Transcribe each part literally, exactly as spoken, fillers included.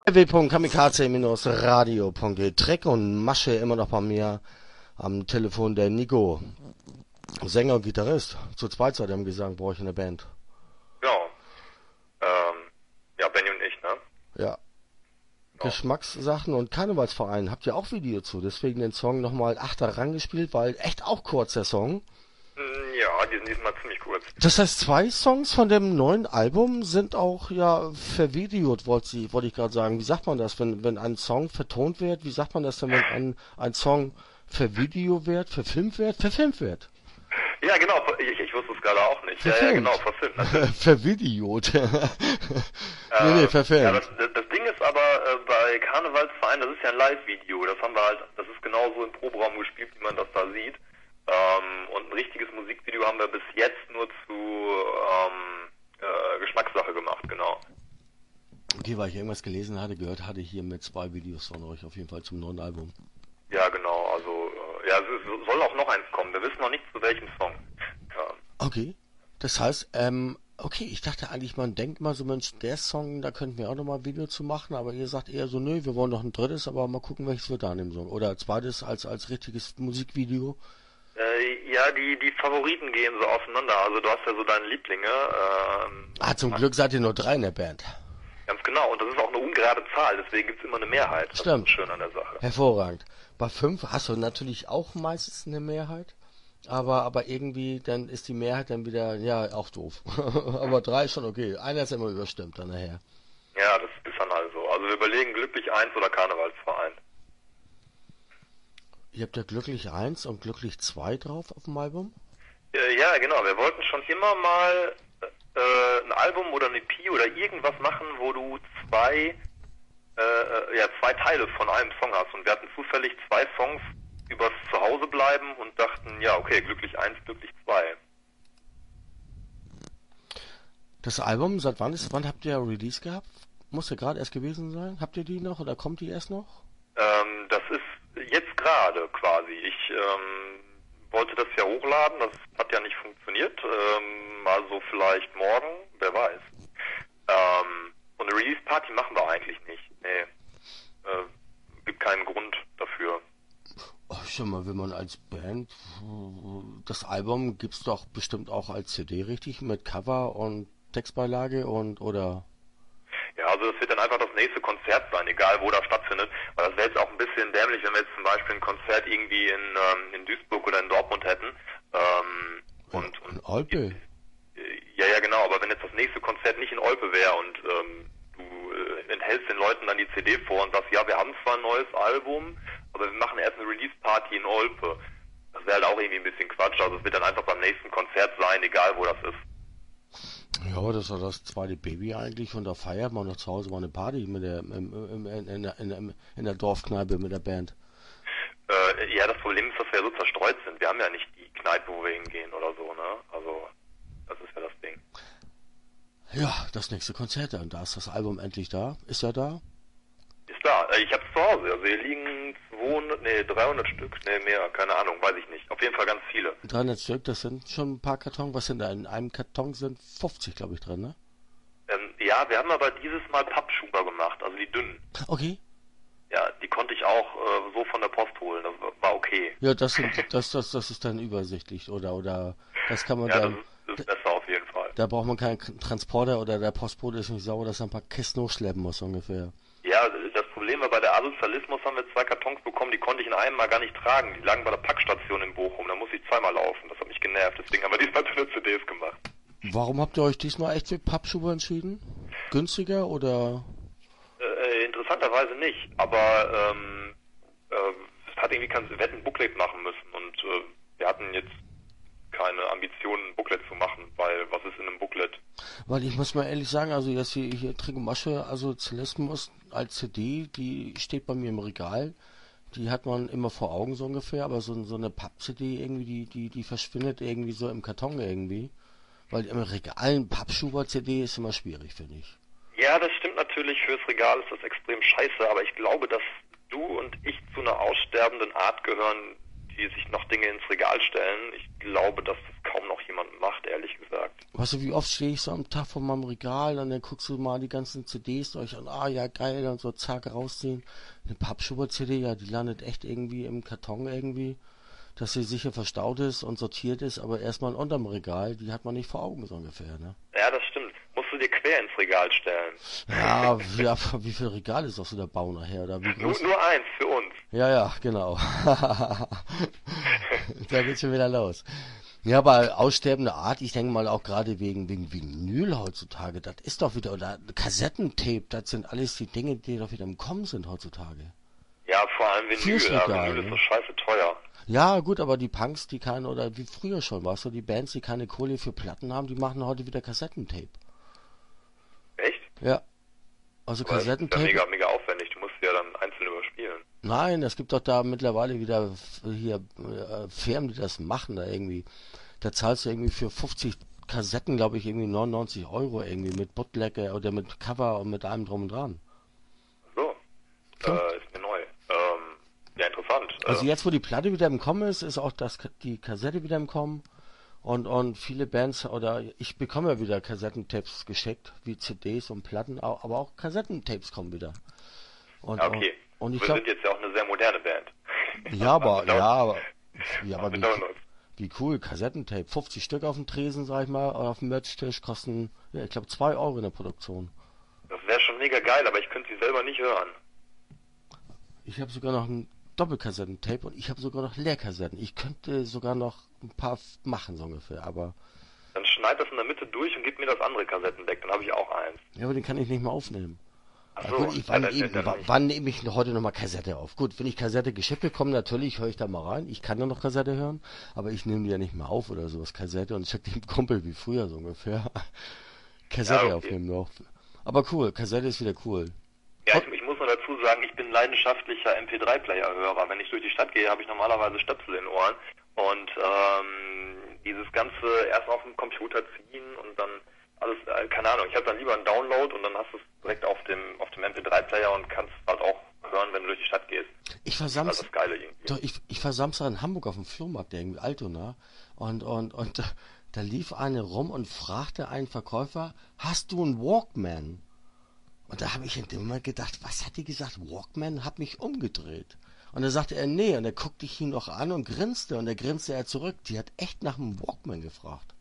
w punkt kamikaze Bindestrich radio punkt de. Dreck und Masche immer noch bei mir am Telefon, der Nico. Sänger und Gitarrist. Zu zweit seid ihr im Gesang, brauche ich eine Band. Ja. Ähm, ja, Benny und ich, ne? Ja. Ja. Geschmackssachen und Karnevalsverein. Habt ihr auch Video zu? Deswegen den Song nochmal achter rangespielt, weil echt auch kurz der Song. Ja, die sind diesmal ziemlich kurz. Das heißt, zwei Songs von dem neuen Album sind auch ja vervideot, wollte ich, wollte ich gerade sagen. Wie sagt man das, wenn, wenn ein Song vertont wird? Wie sagt man das denn, wenn ein, ein Song vervideo wird, verfilmt wird, verfilmt wird? Ja, genau, ich, ich wusste es gerade auch nicht. Verfilmt. Ja, ja, genau, verfilmt. Vervideot. nee, nee, verfilmt. Ja, das, das Ding ist aber äh, bei Karnevalsverein, das ist ja ein Live-Video. Das haben wir halt, das ist genauso im Proberaum gespielt, wie man das da sieht. Ähm, und ein richtiges Musikvideo haben wir bis jetzt nur zu ähm, äh, Geschmackssache gemacht, genau. Okay, weil ich irgendwas gelesen hatte, gehört hatte, hier mit zwei Videos von euch auf jeden Fall zum neuen Album. Ja, genau, also äh, ja, es soll auch noch eins kommen. Wir wissen noch nicht zu welchem Song. Ja. Okay, das heißt, ähm, okay, ich dachte eigentlich, man denkt mal so, Mensch, der Song, da könnten wir auch nochmal ein Video zu machen, aber ihr sagt eher so, nö, wir wollen noch ein drittes, aber mal gucken, welches wird da an dem Song. Oder zweites als, als richtiges Musikvideo. Äh, ja, die, die Favoriten gehen so auseinander. Also du hast ja so deine Lieblinge. Ähm, ah, zum Glück seid ihr nur drei in der Band. Ganz genau. Und das ist auch eine ungerade Zahl. Deswegen gibt's immer eine Mehrheit. Das Stimmt. ist schön an der Sache. Hervorragend. Bei fünf hast du natürlich auch meistens eine Mehrheit. Aber, aber irgendwie, dann ist die Mehrheit dann wieder, ja, auch doof. Aber drei ist schon okay. Einer ist immer überstimmt dann nachher. Ja, das ist dann halt so. Also wir überlegen glücklich eins oder Karnevalsverein. Ihr habt ja Glücklich eins und Glücklich zwei drauf auf dem Album? Ja, genau. Wir wollten schon immer mal äh, ein Album oder eine E P oder irgendwas machen, wo du zwei, äh, ja, zwei Teile von einem Song hast. Und wir hatten zufällig zwei Songs übers Zuhause bleiben und dachten, ja, okay, Glücklich eins, Glücklich zwei. Das Album, seit wann ist, wann habt ihr Release gehabt? Muss ja gerade erst gewesen sein. Habt ihr die noch oder kommt die erst noch? Ähm, das ist jetzt gerade quasi. Ich ähm, wollte das ja hochladen, das hat ja nicht funktioniert. Ähm, also vielleicht morgen, wer weiß. Ähm, und eine Release-Party machen wir eigentlich nicht. Nee. Äh, gibt keinen Grund dafür. Oh, schon mal, wenn man als Band, das Album gibt's doch bestimmt auch als C D, richtig? Mit Cover und Textbeilage und, oder? Ja, also das wird dann einfach das nächste Konzert sein, egal wo das stattfindet. Weil das wäre jetzt auch ein bisschen dämlich, wenn wir jetzt zum Beispiel ein Konzert irgendwie in, ähm, in Duisburg oder in Dortmund hätten. Ähm, und, und in Olpe? Ja, ja, genau. Aber wenn jetzt das nächste Konzert nicht in Olpe wäre und ähm, du äh, enthältst den Leuten dann die C D vor und sagst, ja, wir haben zwar ein neues Album, aber wir machen erst eine Release-Party in Olpe. Das wäre halt auch irgendwie ein bisschen Quatsch. Also es wird dann einfach beim nächsten Konzert sein, egal wo das ist. Ja, das war das zweite Baby eigentlich und da feiert man noch zu Hause mal eine Party mit der, im, im, in, in, in, in der Dorfkneipe mit der Band. Äh, ja, das Problem ist, dass wir so zerstreut sind. Wir haben ja nicht die Kneipe, wo wir hingehen oder so, ne? Also, das ist ja das Ding. Ja, das nächste Konzert dann. Da ist das Album endlich da. Ist er da? Ist da. Äh, ich hab's zu Hause. Also hier liegen zweihundert, nee, dreihundert Stück. Nee, mehr. Keine Ahnung. Weiß ich nicht. Auf jeden Fall ganz viele. dreihundert Stück, das sind schon ein paar Kartons. Was sind da? In einem Karton sind fünfzig, glaube ich, drin, ne? Ähm, ja, wir haben aber dieses Mal Pappschuber gemacht. Also die dünnen. Okay. Ja, die konnte ich auch äh, so von der Post holen. Das war okay. Ja, das sind, das, das, das ist dann übersichtlich, oder, oder, das kann man ja, dann. Das ist, das ist besser auf jeden Fall. Da braucht man keinen Transporter oder der Postbote ist nicht sauer, dass er ein paar Kisten hochschleppen muss, ungefähr. Ja, das Problem war, bei der Asozialismus haben wir zwei Kartons bekommen, die konnte ich in einem Mal gar nicht tragen. Die lagen bei der Packstation in Bochum, da muss ich zweimal laufen. Das hat mich genervt, deswegen haben wir diesmal dünne C Ds gemacht. Warum habt ihr euch diesmal echt für Pappschuhe entschieden? Günstiger oder? Äh, interessanterweise nicht, aber ähm, äh, es hat irgendwie kein, wir hätten ein Booklet machen müssen und äh, wir hatten jetzt keine Ambitionen, ein Booklet zu machen, weil was ist in einem Booklet? Weil ich muss mal ehrlich sagen, also jetzt hier, hier Trigomasche, also Sozialismus als C D, die steht bei mir im Regal. Die hat man immer vor Augen so ungefähr, aber so, so eine Papp-C D irgendwie, die, die, die verschwindet irgendwie so im Karton irgendwie. Weil im Regal ein Pappschuber-C D ist immer schwierig, finde ich. Ja, das stimmt natürlich, fürs Regal ist das extrem scheiße, aber ich glaube, dass du und ich zu einer aussterbenden Art gehören, die sich noch Dinge ins Regal stellen. Ich glaube, dass das kaum noch jemand macht, ehrlich gesagt. Weißt du, wie oft stehe ich so am Tag vor meinem Regal und dann guckst du mal die ganzen C Ds durch und ah ja geil und so zack rausziehen. Eine Pappschuber-C D, ja, die landet echt irgendwie im Karton irgendwie, dass sie sicher verstaut ist und sortiert ist, aber erstmal unterm Regal, die hat man nicht vor Augen so ungefähr, ne? Ja, das stimmt. Musst du dir quer ins Regal stellen. Ja, wie, ja, wie viel Regal ist auch so der Bau nachher, oder wie Nur, groß? nur eins für uns. Ja, ja, genau. Da geht's schon wieder los. Ja, aber aussterbende Art, ich denke mal auch gerade wegen, wegen Vinyl heutzutage, das ist doch wieder, oder Kassettentape, das sind alles die Dinge, die doch wieder im Kommen sind heutzutage. Ja, vor allem Vinyl. Fürs Ja, Regal, Vinyl ist ne? so scheiße teuer. Ja, gut, aber die Punks, die keine, oder wie früher schon, weißt du, die Bands, die keine Kohle für Platten haben, die machen heute wieder Kassettentape. Echt? Ja. Also Aber das ist ja Kassettentape. mega, mega aufwendig. Du musst sie ja dann einzeln überspielen. Nein, es gibt doch da mittlerweile wieder f- hier äh, Firmen, die das machen da irgendwie. Da zahlst du irgendwie für fünfzig Kassetten, glaube ich, irgendwie neunundneunzig Euro irgendwie mit Bootleg oder mit Cover und mit allem drum und dran. So, Fünf- äh, ist mir neu. Ähm, ja, interessant. Also Äh, jetzt, wo die Platte wieder im Kommen ist, ist auch das, die Kassette wieder im Kommen. Und, und viele Bands, oder ich bekomme ja wieder Kassettentapes geschickt, wie C Ds und Platten, au- aber auch Kassettentapes kommen wieder. Und, ja, okay. und, und ich Wir glaube, sind jetzt ja auch eine sehr moderne Band. ja, aber, ja, aber, ja, aber Wir wie, dauern uns. wie cool, Kassettentape, fünfzig Stück auf dem Tresen, sag ich mal, oder auf dem Merch-Tisch, kosten, ja, ich glaube, zwei Euro in der Produktion. Das wäre schon mega geil, aber ich könnte sie selber nicht hören. Ich habe sogar noch ein Doppelkassettentape und ich habe sogar noch Leerkassetten. Ich könnte sogar noch ein paar f- machen, so ungefähr, aber, Dann schneid das in der Mitte durch und gib mir das andere Kassettendeck, dann habe ich auch eins. ja, aber den kann ich nicht mehr aufnehmen. Ach Ja, so, gut, ich, ja, wann, dann, eben, dann wa- nicht. wann nehme ich heute nochmal Kassette auf? Gut, wenn ich Kassette geschickt bekomme, natürlich höre ich da mal rein. Ich kann ja noch Kassette hören, aber ich nehme die ja nicht mehr auf oder sowas, Kassette, und check dem Kumpel wie früher so ungefähr. Kassette Ja, okay. aufnehmen noch. Aber cool, Kassette ist wieder cool. Ja, ich, ich muss nur dazu sagen, ich bin leidenschaftlicher M P drei Player-Hörer. Wenn ich durch die Stadt gehe, habe ich normalerweise Stöpsel in den Ohren. Und ähm, dieses Ganze erst auf dem Computer ziehen und dann alles, äh, keine Ahnung, ich habe dann lieber einen Download und dann hast du es direkt auf dem auf dem M P drei Player und kannst halt auch hören, wenn du durch die Stadt gehst. Ich Das ist versamm's, halt das Geile irgendwie. doch, ich, ich war Samstag in Hamburg auf dem Flohmarkt, der irgendwie Altona, und, und, und da, da lief eine rum und fragte einen Verkäufer, hast du einen Walkman? Und da habe ich in dem Moment gedacht, was hat die gesagt? Walkman? Hab mich umgedreht. Und da sagte er, nee, und er guckte ich ihn noch an und grinste, und er grinste er zurück. Die hat echt nach einem Walkman gefragt.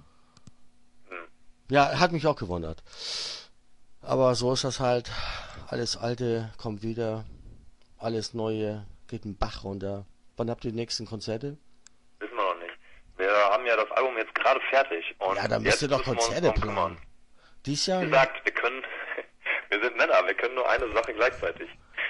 Hm. Ja, hat mich auch gewundert. Aber so ist das halt. Alles Alte kommt wieder, alles Neue geht den Bach runter. Wann habt ihr die nächsten Konzerte? Wissen wir noch nicht. Wir haben ja das Album jetzt gerade fertig. Und Ja, dann müsst ihr jetzt doch müssen wir uns Konzerte drum planen. kümmern. Dies Jahr? Wie gesagt, wir können, wir sind Männer, wir können nur eine Sache gleichzeitig.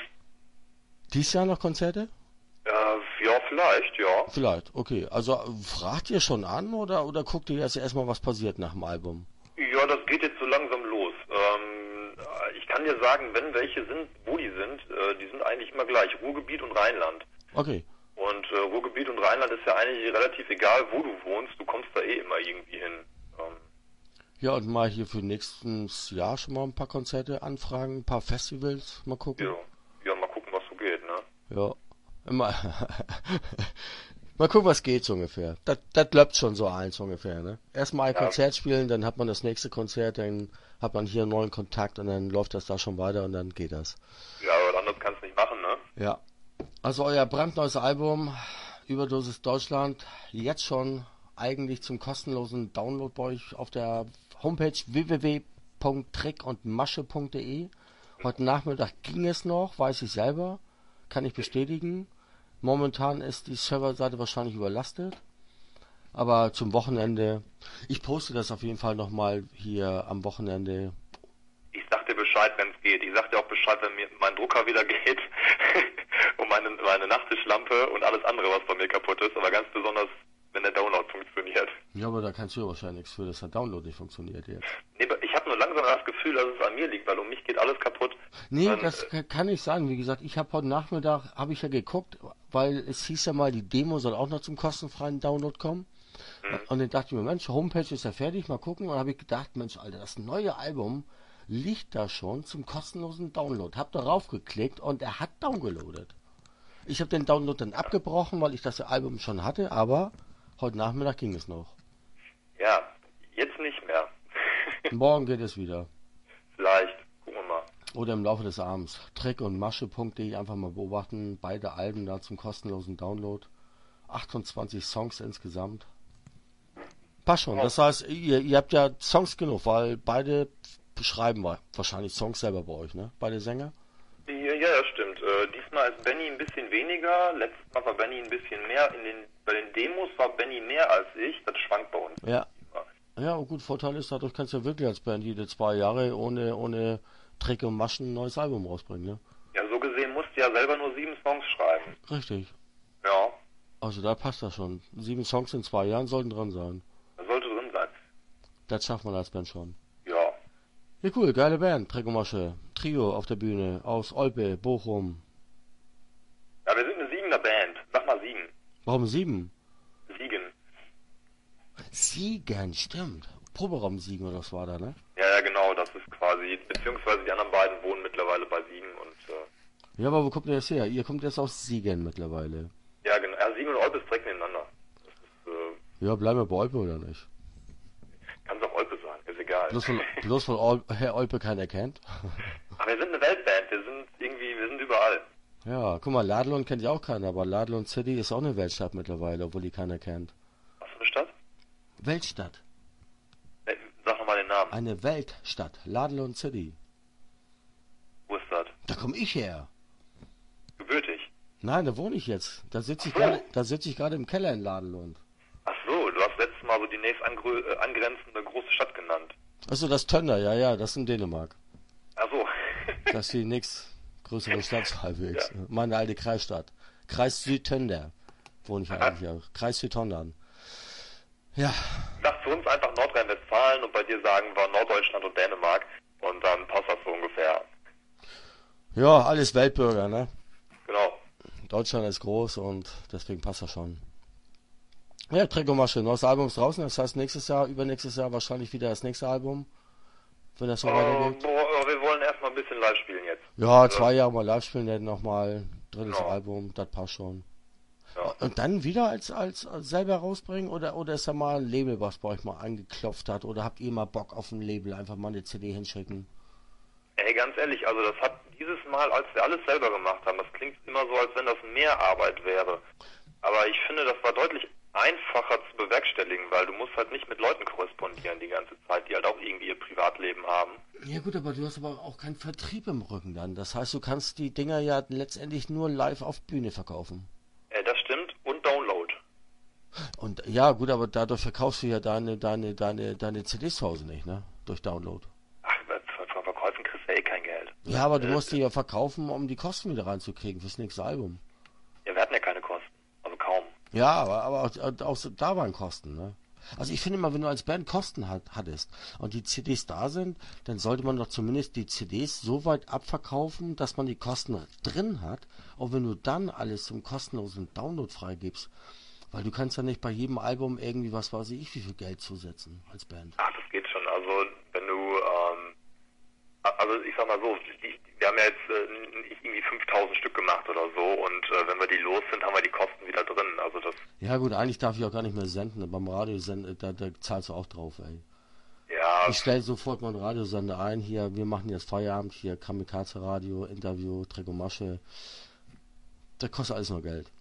Dies Jahr noch Konzerte? Äh, ja, vielleicht, ja. Vielleicht, okay. Also äh, fragt ihr schon an, oder, oder guckt ihr jetzt erstmal, was passiert nach dem Album? Ja, das geht jetzt so langsam los. Ähm, ich kann dir sagen, wenn welche sind, wo die sind, äh, die sind eigentlich immer gleich. Ruhrgebiet und Rheinland. Okay. Und äh, Ruhrgebiet und Rheinland ist ja eigentlich relativ egal, wo du wohnst. Du kommst da eh immer irgendwie hin. Ähm, Ja, und mal hier für nächstes Jahr schon mal ein paar Konzerte anfragen, ein paar Festivals, mal gucken. ja. ja, mal gucken, was so geht, ne? Ja, immer. Mal gucken, was geht so ungefähr. Das, das läuft schon so eins ungefähr, ne? Erstmal ein Ja. Konzert spielen, dann hat man das nächste Konzert, dann hat man hier einen neuen Kontakt und dann läuft das da schon weiter und dann geht das. Ja, aber anders kannst du nicht machen, ne? Ja. Also euer brandneues Album, Überdosis Deutschland, jetzt schon eigentlich zum kostenlosen Download bei euch auf der Homepage w w w punkt trick und masche punkt de. Heute Nachmittag ging es noch, weiß ich selber, kann ich bestätigen. Momentan ist die Serverseite wahrscheinlich überlastet, aber zum Wochenende, ich poste das auf jeden Fall nochmal hier am Wochenende. Ich sag dir Bescheid, wenn es geht. Ich sag dir auch Bescheid, wenn mir mein Drucker wieder geht und meine, meine Nachttischlampe und alles andere, was bei mir kaputt ist, aber ganz besonders, wenn der Download funktioniert. Ja, aber da kannst du ja wahrscheinlich nichts für, dass der Download nicht funktioniert jetzt. Nee, aber ich habe nur langsam das Gefühl, dass es an mir liegt, weil um mich geht alles kaputt. Nee, Und, das ka- kann ich sagen. Wie gesagt, ich habe heute Nachmittag, habe ich ja geguckt, weil es hieß ja mal, die Demo soll auch noch zum kostenfreien Download kommen. Mhm. Und dann dachte ich mir, Mensch, Homepage ist ja fertig, mal gucken. Und dann habe ich gedacht, Mensch, Alter, das neue Album liegt da schon zum kostenlosen Download. Hab darauf geklickt und er hat downgeloadet. Ich habe den Download dann abgebrochen, weil ich das Album schon hatte, aber heute Nachmittag ging es noch. Ja, Jetzt nicht mehr. Morgen geht es wieder. Vielleicht. Gucken wir mal. Oder im Laufe des Abends. Trick und Masche punkt de einfach mal beobachten. Beide Alben da zum kostenlosen Download. achtundzwanzig Songs insgesamt. Passt schon. Das heißt, ihr, ihr habt ja Songs genug, weil beide beschreiben wir wahrscheinlich Songs selber bei euch, ne? Beide Sänger? Ja, ja, das stimmt. Äh, diesmal ist Benny ein bisschen weniger. Letztes Mal war Benny ein bisschen mehr. In den, bei den Demos war Benny mehr als ich. Das schwankt bei uns. Ja. Ja, und gut, Vorteil ist, dadurch kannst du ja wirklich als Band jede zwei Jahre ohne, ohne Trick und Maschen ein neues Album rausbringen, ne? Ja, so gesehen musst du ja selber nur sieben Songs schreiben. Richtig. Ja. Also da passt das schon. Sieben Songs in zwei Jahren sollten drin sein. Das sollte drin sein. Das schafft man als Band schon. Ja. Ja, cool, geile Band, Trick und Masche. Trio auf der Bühne, aus Olpe, Bochum. Ja, wir sind eine Siegener Band. Sag mal Siegen. Warum sieben? Siegen. Siegen, stimmt. Proberaum Siegen oder was war da, ne? Ja, ja, genau. Das ist quasi, beziehungsweise die anderen beiden wohnen mittlerweile bei Siegen und, äh, Ja, aber wo kommt ihr jetzt her? Ihr kommt jetzt aus Siegen mittlerweile. ja, genau. Ja, Siegen und Olpe ist direkt nebeneinander. Das ist, äh, Ja, bleiben wir bei Olpe oder nicht? kann's auch Olpe sein. Ist egal. Bloß von, bloß von Ol Herr Olpe keiner kennt. Aber wir sind eine Weltband. Wir sind irgendwie, wir sind überall. Ja, guck mal, Ladlon kennt ja auch keiner, aber Ladlon City ist auch eine Weltstadt mittlerweile, obwohl die keiner kennt. Was für eine Stadt? Weltstadt. Äh, Sag nochmal den Namen. Eine Weltstadt. Ladlon City. Wo ist das? Da komme ich her. Gebürtig. Nein, da wohne ich jetzt. Da sitze ich Ach so. gerade, da sitze ich gerade im Keller in Ladenlund. Ach so, du hast letztes Mal so die nächst angrö äh, angrenzende große Stadt genannt. Achso, das Tönder, ja, ja, das ist in Dänemark. Ach so. Das ist die nächstgrößere Stadt halbwegs. Ja. Meine alte Kreisstadt. Kreis Südtönder wohne ich ja eigentlich auch. Kreis Südtondern. Ja, Sag zu uns einfach Nordrhein-Westfalen und bei dir sagen wir Norddeutschland und Dänemark und dann passt das so ungefähr. ja, alles Weltbürger, ne? Genau. Deutschland ist groß und deswegen passt das schon. Ja, Trick und Masche, neues Album ist draußen, das heißt nächstes Jahr, übernächstes Jahr wahrscheinlich wieder das nächste Album, wenn das so Äh, weitergeht. boah, wir wollen erstmal ein bisschen live spielen jetzt. Ja, zwei Jahre mal live spielen, dann nochmal drittes Genau. Album, das passt schon. Ja. Und dann wieder als, als, als selber rausbringen oder, oder ist da mal ein Label, was bei euch mal angeklopft hat oder habt ihr mal Bock auf ein Label, einfach mal eine C D hinschicken? Ey, ganz ehrlich, also das hat dieses Mal, als wir alles selber gemacht haben, das klingt immer so, als wenn das mehr Arbeit wäre. Aber ich finde, das war deutlich einfacher zu bewerkstelligen, weil du musst halt nicht mit Leuten korrespondieren die ganze Zeit, die halt auch irgendwie ihr Privatleben haben. Ja gut, aber du hast aber auch keinen Vertrieb im Rücken dann. Das heißt, du kannst die Dinger ja letztendlich nur live auf Bühne verkaufen. Äh, das stimmt. Und Download. Und ja gut, aber dadurch verkaufst du ja deine, deine, deine, deine C Ds zu Hause nicht, ne? Durch Download. Ach, von Verkäufen kriegst du eh kein Geld. Ja, aber du Äh, musst die ja verkaufen, um die Kosten wieder reinzukriegen fürs nächste Album. Ja, wir hatten ja keine Kosten. Also kaum. Ja, aber, aber auch, auch so, da waren Kosten, ne? Also ich finde immer, wenn du als Band Kosten hat, hattest und die C Ds da sind, dann sollte man doch zumindest die C Ds so weit abverkaufen, dass man die Kosten drin hat. Und wenn du dann alles zum kostenlosen Download freigibst, weil du kannst ja nicht bei jedem Album irgendwie, was weiß ich, wie viel Geld zusetzen als Band. Ach, das geht schon. Also, wenn du, ähm, also ich sag mal so, die, wir haben ja jetzt äh, nicht irgendwie fünftausend Stück gemacht oder so und äh, wenn wir die los sind, haben wir die Kosten wieder drin. Also das, Ja gut, eigentlich darf ich auch gar nicht mehr senden. Beim Radio senden, da, da zahlst du auch drauf, ey. ja, Ich stelle sofort meinen Radiosender ein, hier, wir machen jetzt Feierabend, hier Kamikaze Radio, Interview, Trick und Masche. Das kostet alles nur Geld.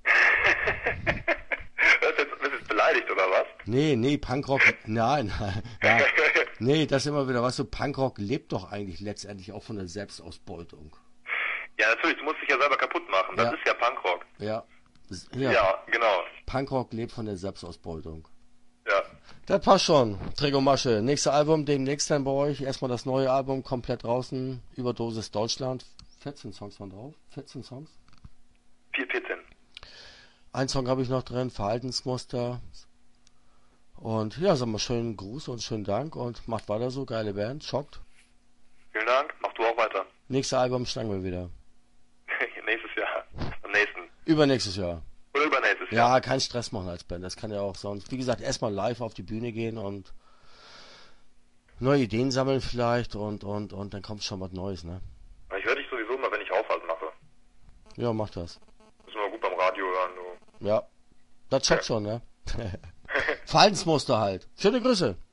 bist jetzt, bist jetzt beleidigt oder was? Nee, nee, Punkrock, nein, ja, nee, das ist immer wieder, was so, Punkrock lebt doch eigentlich letztendlich auch von der Selbstausbeutung. Ja, natürlich, du musst dich ja selber kaputt machen. Das Ja. ist ja Punkrock. Ja, Ja, ja, genau. Punkrock lebt von der Selbstausbeutung. Ja. Das passt schon, Trick und Masche. Nächstes Album, demnächst dann bei euch. Erstmal das neue Album, komplett draußen, Überdosis Deutschland. vierzehn Songs waren drauf, vierzehn Songs. vier vierzehn. Ein Song habe ich noch drin, Verhaltensmuster. Und ja, sag mal, schönen Gruß und schönen Dank und macht weiter so, geile Band, schockt. Vielen Dank, mach du auch weiter. Nächstes Album schnacken wir wieder. Nächstes Jahr. Am nächsten. Übernächstes Jahr. Oder übernächstes Jahr. Ja, kein Stress machen als Band, das kann ja auch sonst. Wie gesagt, erstmal live auf die Bühne gehen und neue Ideen sammeln vielleicht und und und dann kommt schon was Neues, ne? Ich höre dich sowieso mal, wenn ich Haushalt mache. Ja, mach das. Müssen wir gut beim Radio hören, du. Ja, das checkt schon, ne? Verhaltensmuster halt. Schöne Grüße.